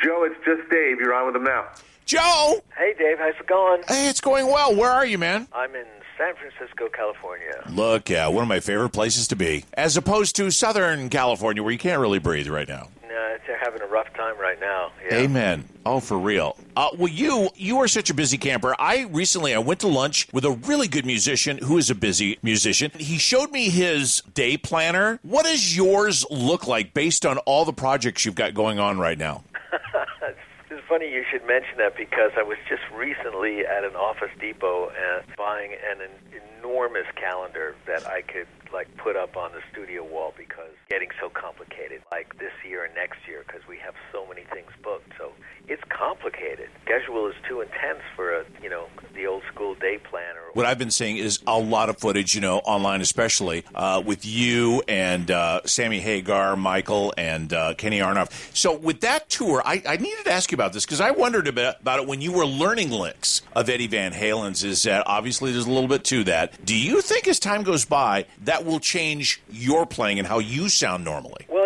Joe, it's just Dave. You're on with him now. Joe! Hey, Dave. How's it going? Hey, it's going well. Where are you, man? I'm in San Francisco, California. Look, one of my favorite places to be, as opposed to Southern California, where you can't really breathe right now. No, they're having a rough time right now. Yeah. Amen. Oh, for real. Well, you are such a busy camper. I went to lunch with a really good musician who is a busy musician. He showed me his day planner. What does yours look like based on all the projects you've got going on right now? It's funny you should mention that because I was just recently at an Office Depot and buying an enormous calendar that I could put up on the studio wall because it's getting so complicated, like this year and next year, because we have so many things booked. So it's complicated. Schedule is too intense for the old school day planner. What I've been seeing is a lot of footage, online especially, with you and Sammy Hagar, Michael, and Kenny Aronoff. So with that tour, I needed to ask you about this because I wondered about it when you were learning licks of Eddie Van Halen's, is that obviously there's a little bit to that. Do you think as time goes by, that will change your playing and how you sound normally? Well,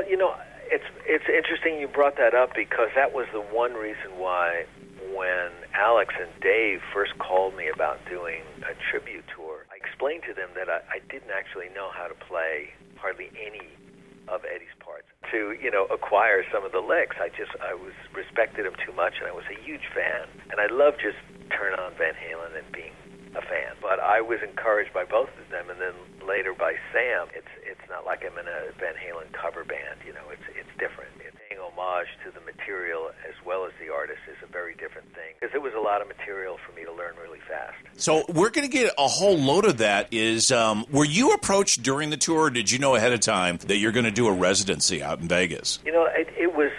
it's interesting you brought that up because that was the one reason why when Alex and Dave first called me about doing a tribute tour, I explained to them that I didn't actually know how to play hardly any of Eddie's parts. To, acquire some of the licks, I was respected him too much, and I was a huge fan. And I love just turning on Van Halen and being a fan. But I was encouraged by both of them, and then later by Sam. It's not like I'm in a Van Halen cover band. It's different. Paying homage to the material as well as the artist is a very different thing because it was a lot of material for me to learn really fast. So we're going to get a whole load of that. Were you approached during the tour, or did you know ahead of time that you're going to do a residency out in Vegas? It was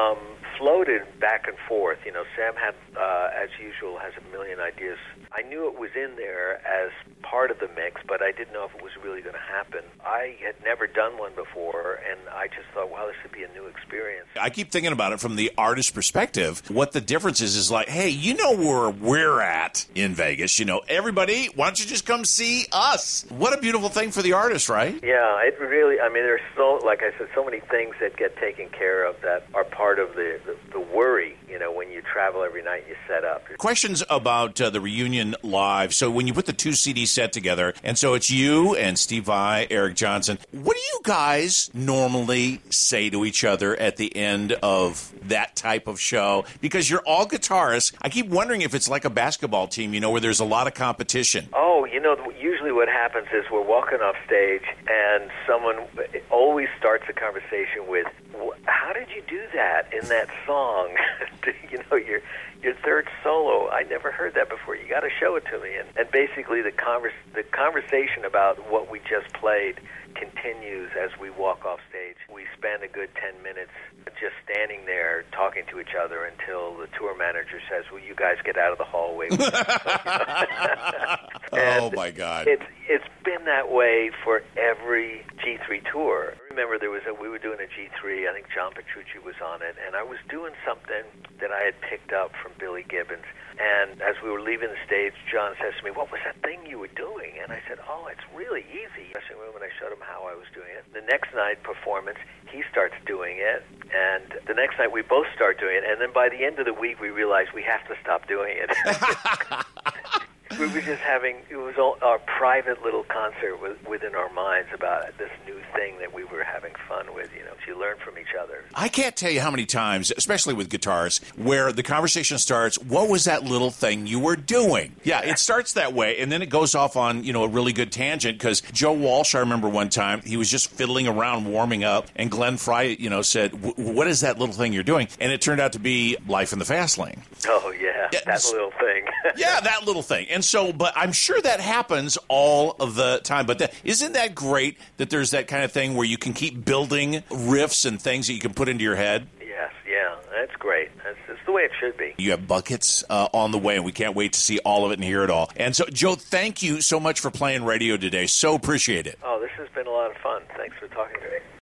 floated back and forth. Sam had, as usual, has a million ideas. I knew it was in there as part of the mix, but I didn't know if it was really going to happen. I had never done one before, and I just thought, wow, this should be a new experience. I keep thinking about it from the artist perspective. What the difference is like, hey, where we're at in Vegas. Everybody, why don't you just come see us? What a beautiful thing for the artist, right? Yeah, it really, there's like I said, so many things that get taken care of that are part of the worry, when you travel every night you set up. Questions about the reunion live. So when you put the 2 CD set together, and so it's you and Steve Vai, Eric Johnson, what do you guys normally say to each other at the end of that type of show? Because you're all guitarists. I keep wondering if it's like a basketball team, where there's a lot of competition. Oh, usually what happens is we're walking off stage and someone always starts a conversation with, how did you do that in that song? Your third solo, I never heard that before. You got to show it to me. And basically the conversation about what we just played continues as we walk off stage. We spend a good 10 minutes just standing there talking to each other until the tour manager says, well, you guys get out of the hallway. Oh, my God. It's been that way for every G3 tour. I remember we were doing a G3, I think John Petrucci was on it, and I was doing something that I had picked up from Billy Gibbons. And as we were leaving the stage, John says to me, what was that thing you were doing? And I said, oh, it's really easy. Dressing room, and I showed him how I was doing it. The next night performance, he starts doing it. And the next night we both start doing it. And then by the end of the week, we realized we have to stop doing it. We were just it was all our private little concert within our minds about this new thing that we were having fun with, you learn from each other. I can't tell you how many times, especially with guitars, where the conversation starts, what was that little thing you were doing? Yeah, it starts that way, and then it goes off on, a really good tangent, because Joe Walsh, I remember one time, he was just fiddling around, warming up, and Glenn Frey, said, what is that little thing you're doing? And it turned out to be Life in the Fast Lane. Oh, yeah, that little thing. Yeah, that little thing. And so, but I'm sure that happens all of the time. But isn't that great that there's that kind of thing where you can keep building riffs and things that you can put into your head? Yes, yeah, that's great. That's the way it should be. You have buckets on the way, and we can't wait to see all of it and hear it all. And so, Joe, thank you so much for playing radio today. So appreciate it. Oh, this has been a lot of fun. Thanks for talking to me.